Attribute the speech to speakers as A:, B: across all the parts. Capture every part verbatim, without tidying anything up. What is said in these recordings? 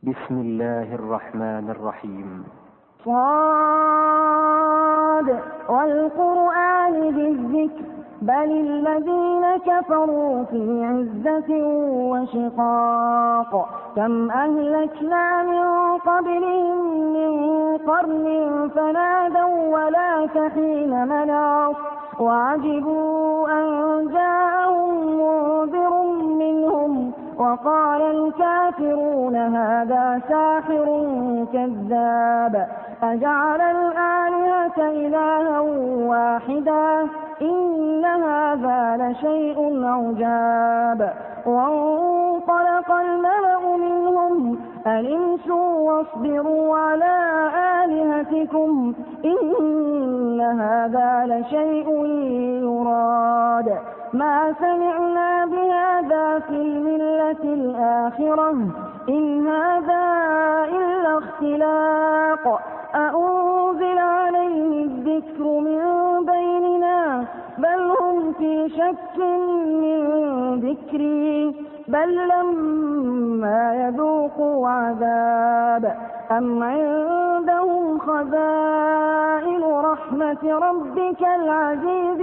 A: بسم الله الرحمن الرحيم.
B: صاد والقرآن ذي الذكر بل الذين كفروا في عزة وشقاق كم أهلكنا من قبلهم من قرن فنادوا ولا حين مناص وعجبوا أن جاءهم منذر منهم وقال الكافرون هذا ساحر كذاب أجعل الآلهة إلها واحدا إن هذا لشيء عجاب وانطلق الملأ منهم أن امشوا واصبروا على آلهتكم إن هذا لشيء يراد ما سمعنا بهذا في الملة الآخرة إن هذا إلا اختلاق أأنزل عليه الذكر من بيننا بل هم في شك من ذكري بل لما يذوقوا عذاب أم عندهم خزائن رحمة ربك العزيز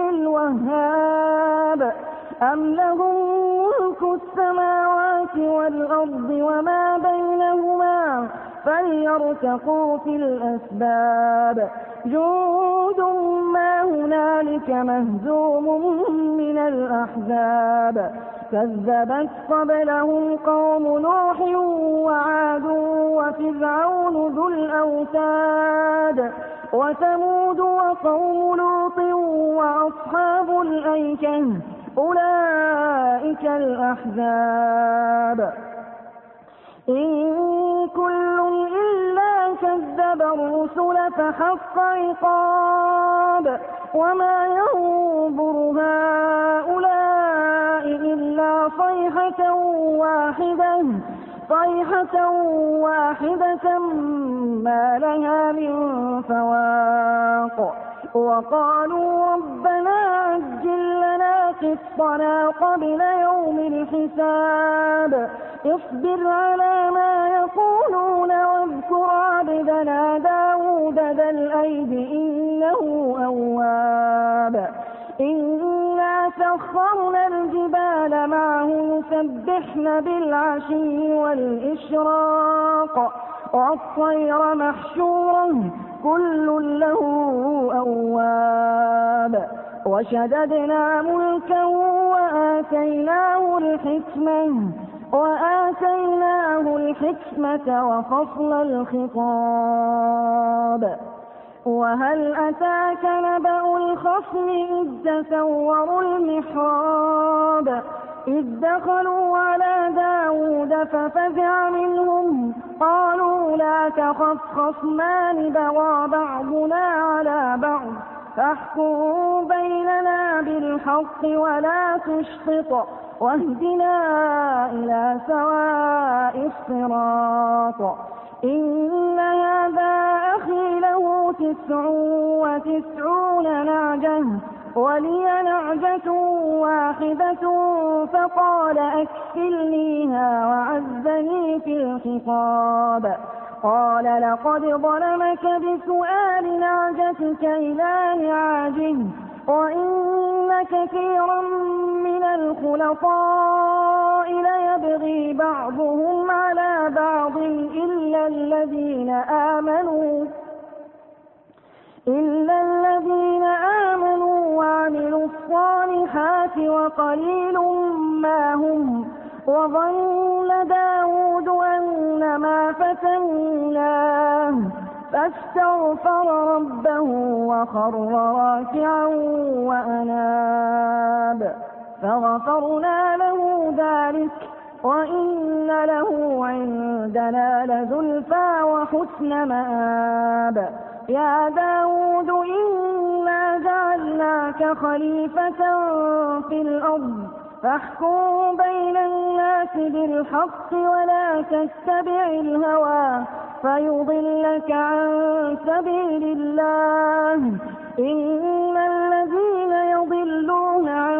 B: الوهاب أم لهم ملك السماوات والأرض وما بينهما فليرتقوا في الأسباب جند ما هنالك مهزوم من الأحزاب كذبت قبلهم قوم نوح وعاد وفرعون ذو الأوتاد وثمود وقوم لوط وأصحاب الأيكة أولئك الأحزاب إن كل إلا كذب الرسل فحق عقاب وما ينظر هؤلاء إلا صيحة واحدة صيحة واحدة ما لها من فواق وقالوا ربنا عجل لنا قسطنا قبل يوم الحساب اصبر على ما يقولون واذكر عبدنا داود ذا الأيد إنه أواب إنا سخرنا الجبال معه يسبحن بالعشي والإشراق والطير محشورا كل له أواب وشددنا ملكا وآتيناه الحكمة وآتيناه الحكمة وفصل الخطاب وهل أتاك نبأ الخصم إذ تسوروا المحراب إذ دخلوا على داود ففزع منهم قالوا لا تخف خصمان بغى بعضنا على بعض فاحكم بيننا بالحق ولا تشطط واهدنا إلى سواء الصراط إن هذا أخي له تسع وتسعون نعجة ولي نعجة واحدة فقال أكفلنيها وعزني في الخطاب قال لقد ظلمك بسؤال نعجتك إلى نعاجه وإن كثيرا من الخلطاء ليبغي بعضهم على بعض إلا الذين آمنوا إلا الذين آمنوا وعملوا الصالحات وقليل ما هم وظن داود أنما فتناه فاستغفر ربه وخر راكعا وأناب فغفرنا له ذلك وإن له عندنا لزلفى وحسن مآب يا داود إنا جعلناك خليفة في الأرض فاحكم بين الناس بالحق ولا تتبع الهوى فيضلك عن سبيل الله إن الذين يضلون عن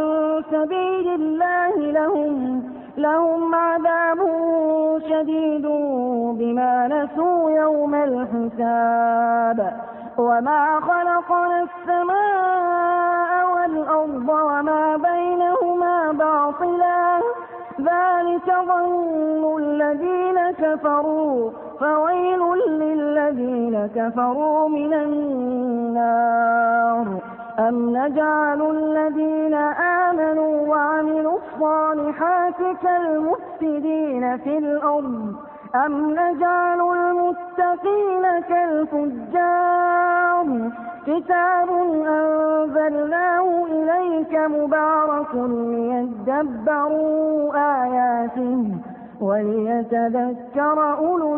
B: سبيل الله لهم لهم عذاب شديد بما نسوا يوم الحساب وما خلقنا السماء والأرض وما بينهما باطلا ذلك ظن الذين كفروا فويل للذين كفروا من النار أم نجعل الذين آمنوا وعملوا الصالحات كالمفسدين في الأرض أم نجعل المتقين كالفجار كتاب أنزلناه إليك مبارك ليدبروا آياته وليتذكر أولو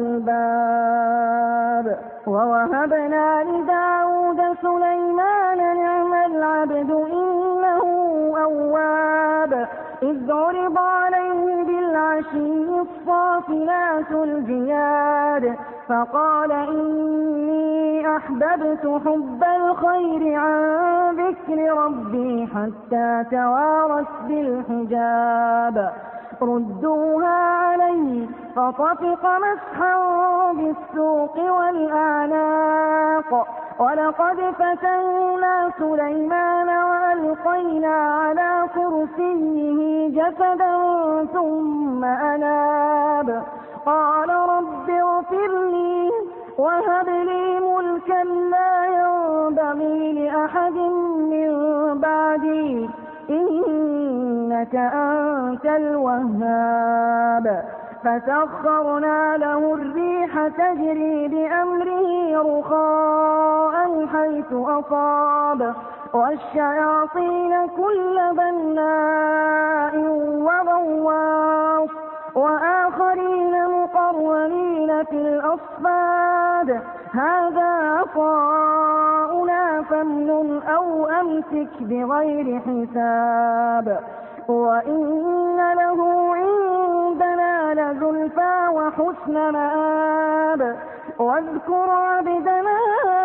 B: الألباب ووهبنا لداود سليمان نعم العبد إنه أواب إذ عرض عليه بالعشي الصافنات الجياد فقال إني أحببت حب الخير عن ذكر ربي حتى توارت بالحجاب ردوها عليه فطفق مسحا بالسوق والأعناق ولقد فتنا سليمان وألقينا على كرسيه جسدا ثم أناب قال رب اغفر لي وهب لي ملكا لا ينبغي لأحد من بعدي إنك أنت الوهاب فسخرنا له الريح تجري بأمره رخاء حيث أصاب والشياطين كل بناء وغواص وآخرين مقرنين في الأصفاد هذا عطاؤنا فامنن أو أمسك بغير حساب وإن له عندنا لزلفى وحسن مآب واذكر عبدنا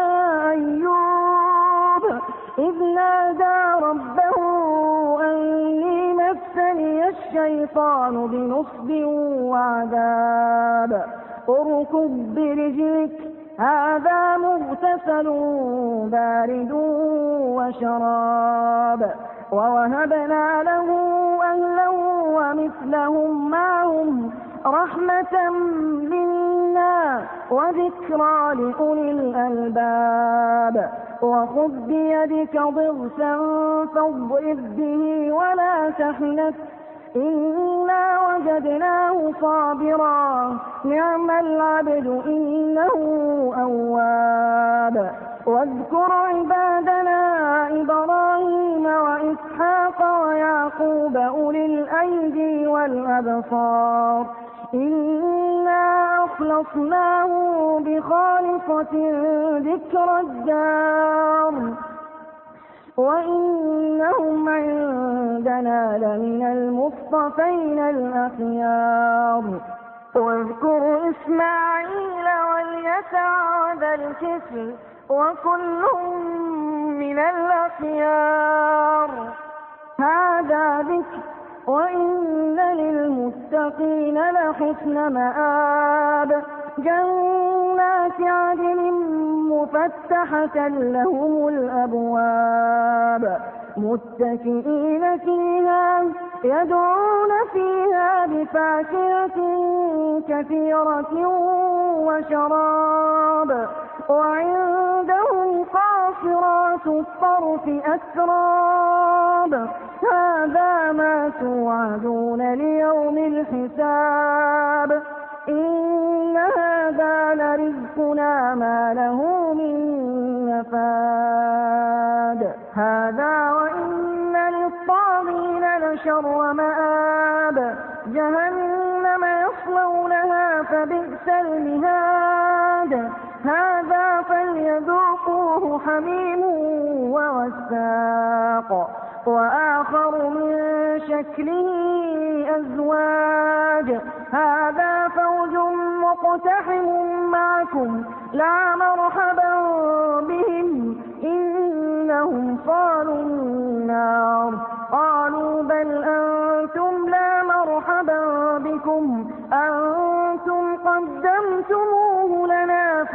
B: أيوب إذ نادى ربه أني مسني الشيطان بنصب وعذاب اركض برجلك هذا مغتسل بارد وشراب ووهبنا له أهلا ومثلهم معهم رحمة منا وذكرى لأولي الألباب وخذ بيدك ضغثا فاضرب به ولا تحنث إنا وجدناه صابرا نعم العبد إنه أواب واذكر عبادنا إبراهيم وإسحاق ويعقوب أولي الأيدي والأبصار إنا أخلصناه بخالصة ذكر الدار وإنهم عندنا لمن المصطفين الأخيار واذكر إسماعيل واليسع وذا الكفل وكل من الأخيار هذا ذكر وإن للمتقين لحسن مآب جنات عدن مفتحة لهم الأبواب متكئين فيها يدعون فيها بفاكهة كثيرة وشراب وعندهم قاصرات الطرف أتراب هذا ما توعدون ليوم الحساب إن هذا لرزقنا ما له من نفاد هذا وإن للطاغين لشر مآب جهنم يصلونها فبئس المهاد هذا فليذوقوه حميم وغساق وآخر من شكله أزواج هذا فوج مقتحم معكم لا مرحبا بهم إنهم صالوا النار قالوا بل أنتم لا مرحبا بكم أنتم قد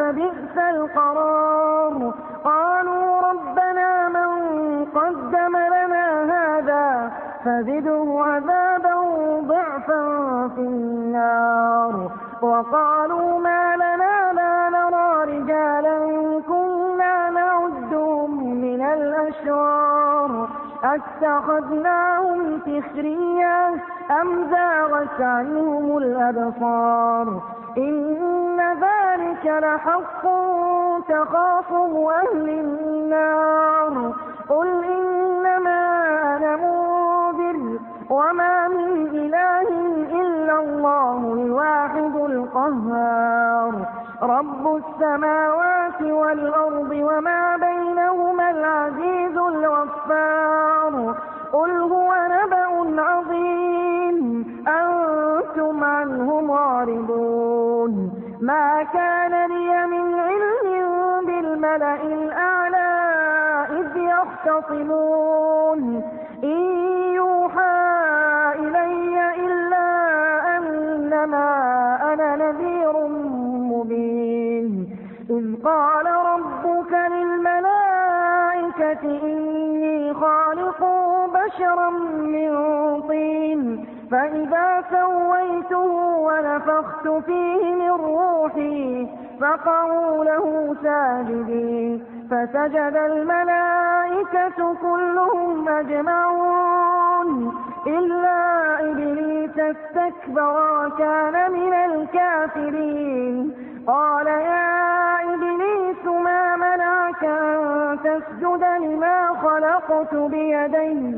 B: فبئس القرار. قالوا ربنا من قدم لنا هذا فزده عذابا ضعفا في النار. وقالوا ما لنا لا نرى رجالا كنا نعدهم من الأشرار أتخذناهم سخريا أم زاغت عنهم الأبصار. إن ذلك لحق تخاصم أهل النار. قل إنما أنا منذر وما من إله إلا الله الواحد القهار. رب السماوات والأرض وما بينهما العزيز الغفار. قل هو نبأ عظيم أنتم عنه معرضون. ما كان لي من علم بالملأ الأعلى إذ يختصمون إن يوحى إلي إلا أنما أنا نذير مبين. إذ قال ربك للملائكة إني خالق بشرا من طين فإذا سويته ونفخت فيه من روحي فقعوا له ساجدين. فسجد الملائكة كلهم أجمعون إلا إبليس استكبر وكان من الكافرين. قال يا إبليس ما منعك أن تسجد لما خلقت بيدي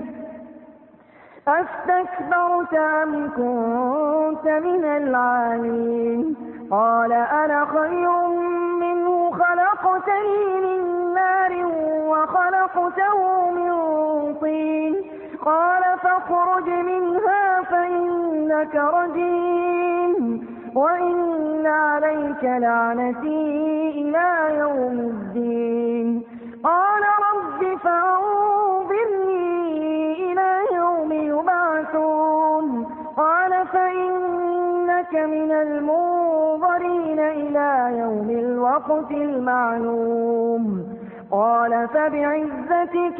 B: أستكبرت أم كنت من العالين؟ قال أنا خير منه خلقتني من نار وخلقته من طين. قال فاخرج منها فإنك رجيم وإن عليك لعنتي إلى يوم الدين. قال رب فأنظرني إلى يوم يبعثون. قال فإنك من المنظرين إلى يوم الوقت المعلوم. قال فبعزتك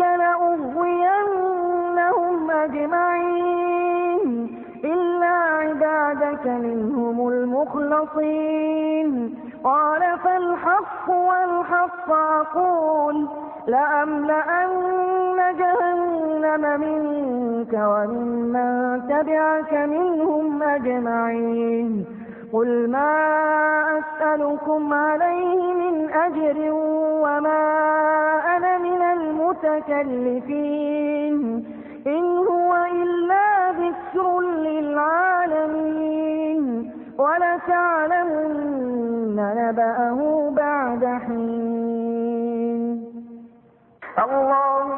B: لأغوينهم أجمعين إلا عبادك منهم المخلصين. قال فالحق والحق أقول لأملأن جهنم منك وممن تبعك منهم أجمعين. قل ما أسألكم عليه من أجر وما أنا من المتكلفين إن هو إلا ذكر للعالمين. ولتعلمن نبأه بعد حين. الله